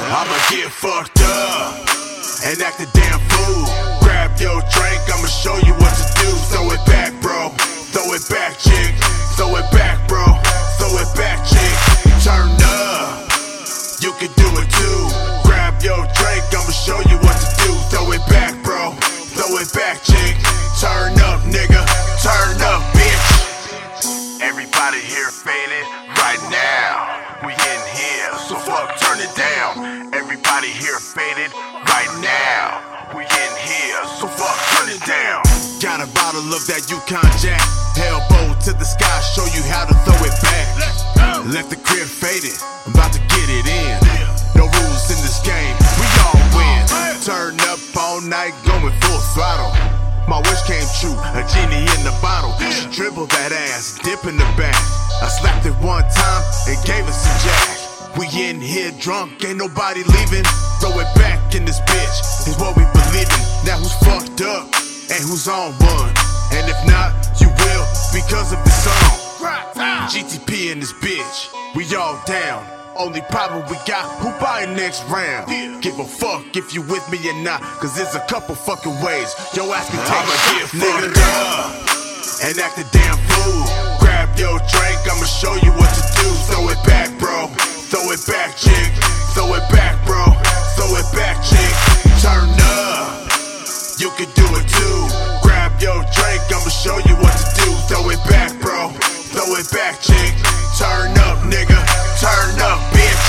I'ma get fucked up and act a damn fool. Grab your drink, I'ma show you what to do. Throw it back, bro. Throw it back, chick. Throw it back, bro. Throw it back, chick. Turn up. You can do it too. Grab your drink, I'ma show you what to do. Throw it back, bro. Throw it back, chick. Turn up, nigga. Turn up, bitch. Everybody here faded right now. We in here, so fuck, turn it down. Everybody here faded right now. We in here, so fuck, turn it down. Got a bottle of that Yukon Jack. Elbow to the sky, show you how to throw it back. Left the crib faded, I'm about to get it in. No rules in this game, we all win. Turn up all night, going full throttle. My wish came true, a genie in the bottle. She dribbled that ass, dip in the back. I slapped it one time and gave it some jack. We in here drunk, ain't nobody leaving. Throw it back in this bitch, is what we believe in. Now who's fucked up and who's on one? And if not, you will because of the song. GTP in this bitch, we all down. Only problem we got, who buying next round? Give a fuck if you with me or not, cause there's a couple fucking ways your ass can take a hit, nigga. And act a damn fool. Grab your drink, I'ma show you what to do. Throw it back, bro. Throw it back, chick. Throw it back, bro. Throw it back, chick. Turn up. You can do it too. Grab your drink, I'ma show you what to do. Throw it back, bro. Throw it back, chick. Turn up, nigga. Turn up,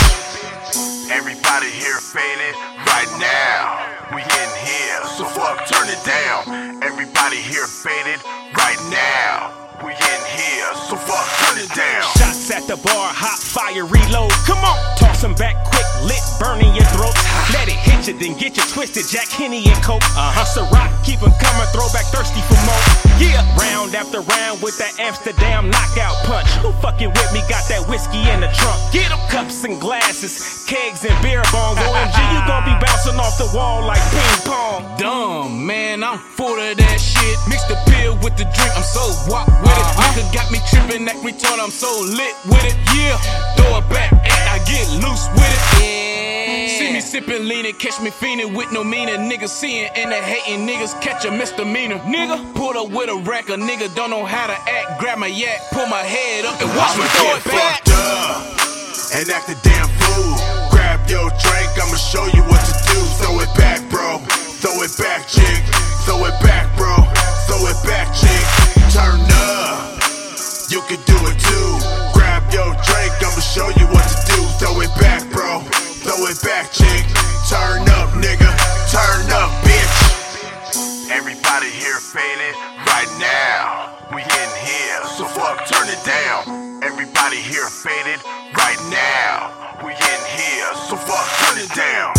bitch. Everybody here faded right now. We in here, so fuck, turn it down. Everybody here faded right now. We in here, so fuck, turn it down. Shots at the bar, hot fire, reload. Come on, toss them back quick, lit, burning your throat. Let it hit you, then get you twisted. Jack, Henny, and Coke. Ciroc, keep them coming, throwback, thirsty for more. Yeah, round after round with that Amsterdam knockout punch. Who fucking with me got that whiskey in the trunk? Get them cups and glasses, kegs and beer bongs. OMG, you gon' be bouncing off the wall like ping pong. Dumb, man, I'm full of that shit. Mix the pill with the drink, I'm so wop with it. Nigga got me tripping, act retard, I'm so lit with it. Yeah, throw it back, and I get loose with it. Yeah. See me sipping, leaning, catch me fiending with no meaning. Niggas seeing and they hating, niggas catch a misdemeanor. Nigga, pull up with a rack, a nigga don't know how to act. Grab my yak, pull my head up and watch me throw it back. Fucked up and act a damn fool. Grab your drink, I'ma show you what to do. Throw it back, bro. Throw it back, chick. Throw it back, bro. Throw it back, chick. Turn up. You can do it too. Grab your drink, I'ma show you what to do. Throw it back, bro. Throw it back, chick. Turn up, nigga. Turn up, bitch. Everybody here faded right now. We in here, so fuck, turn it down. Everybody here faded right now. We in here, so fuck, turn it down.